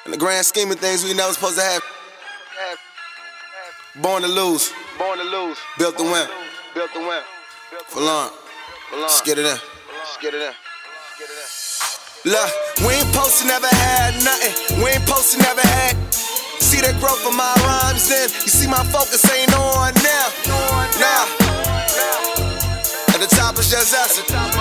In the grand scheme of things, we never supposed to have. Born to lose. Built to win. For long. Let's get it in. Look, we ain't supposed to never had nothing. We ain't supposed to never had. See that growth of my rhymes then. You see my focus ain't on now. Nah. At the top is just us.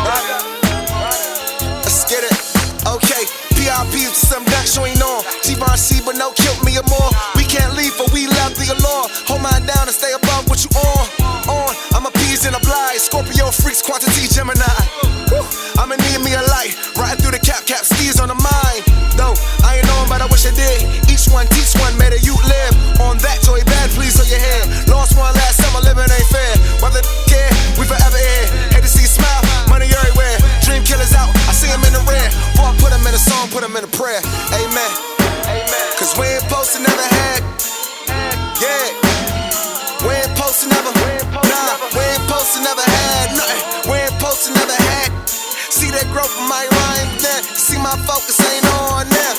Let's get it. Okay, PRP to some ducks you ain't on. Givenchy but no killed me or more. We can't leave for we love the allure. Hold mine down and stay above what you on. I'm appeased and obliged. Scorpio freaks, quantity Gemini. Woo. I'ma need me a light. Riding through the cap skis on the mind. Though I ain't knowing but I wish I did. Each one teach one, made a youth live. On that Joey Bad, please on your head. Lost one last summer, living ain't fair. Whether care, we forever here. Hate to see you smile, money everywhere. Dream killers out, I see him in the rear. Before I put him in a song, put him in a prayer. Amen. Cause we ain't supposed to never had. Yeah. We ain't supposed to never. Nah, we ain't supposed to never had nothing. We ain't supposed to never had. See that growth in my rhyme then. See my focus ain't on now.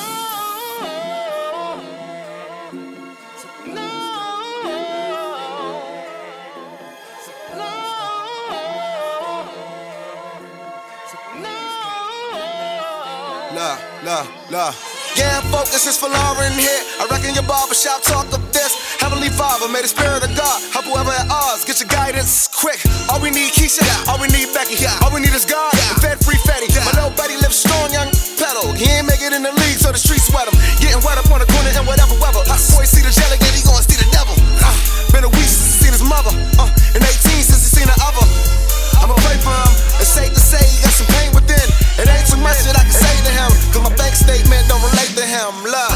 La. Yeah, focus is for Lauren here. I reckon your barbershop talk of this. Heavenly Father, may the spirit of God help whoever at odds. Get your guidance quick. All we need Keisha, all we need Becky, all we need is God and Fed Free Fetty. My little buddy lives strong, young pedal. He ain't make it in the league, so the streets sweat him. Getting wet up on the corner and whatever weather. Hot boy see the jelly, he gon' see the devil. Been a week since he seen his mother. And 18 since he seen the other. I'ma pray for him. It's safe to say he got some pain within. It ain't too much that I can say to him, cause my bank statement don't relate to him. Love.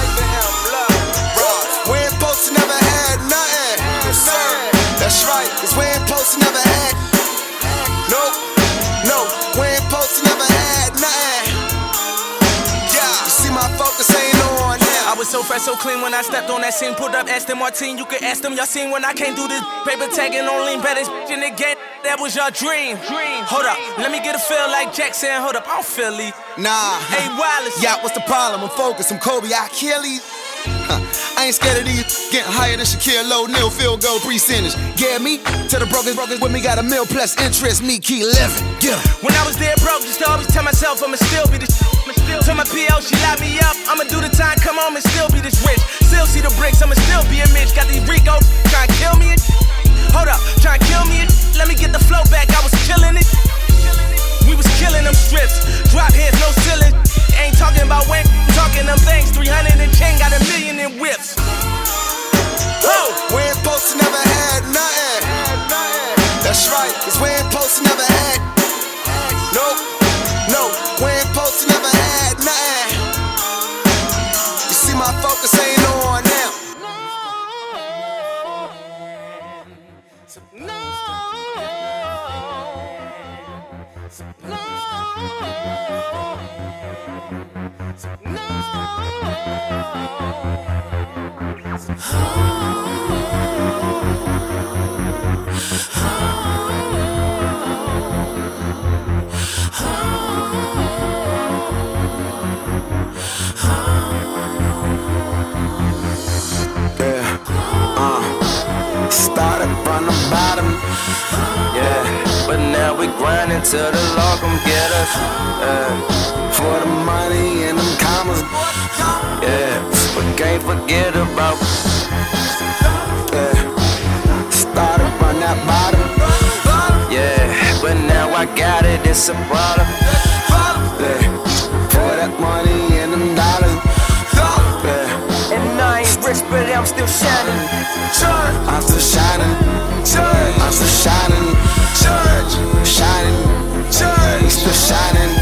We ain't supposed to never had nothing. That's right, cause we ain't supposed to never had. No, we ain't supposed to never had nothing. Yeah, you see my focus ain't on now. I was so fresh, so clean when I stepped on that scene. Pulled up Aston Martin, you can ask them. Y'all seen when I came through this paper tagging on lean. Better in the game, that was your dream. Hold up, let me get a feel like Jackson. Hold up, I don't feel it. Nah. Hey, Wallace. Yeah, what's the problem? I'm focused, I'm Kobe, I kill these. I ain't scared of these getting higher than Shaquille O'Neal, field goal percentage. Yeah, me to the brokers with me got a $1 million plus interest, me keep living. Yeah. When I was there broke, just to always tell myself I'ma still be this. Tell my PL, she locked me up. I'ma do the time, come home and still be this rich. Still see the bricks, I'ma still be a Mitch. Got these Rico trying to kill me. Hold up, trying to kill me. Let me get the flow back, I was killing it. We was killing them strips. Drop heads, no ceiling. Ain't talking about when, talking them things. 300 and chain, got $1 million in whips. We ain't supposed to never had nothing. That's right, cause we ain't supposed to never had. No, we ain't supposed to never had nothing. You see my focus ain't on now. Started from the bottom, yeah, but now we grinding till the law come get us, for the money and them commas, yeah, but can't forget about, yeah, started from that bottom, yeah, but now I got it, it's a problem, yeah, for that money and them dollars, yeah, And I ain't rich, but I'm still shining. I'm still shining, I'm still shining, shining, we still shining.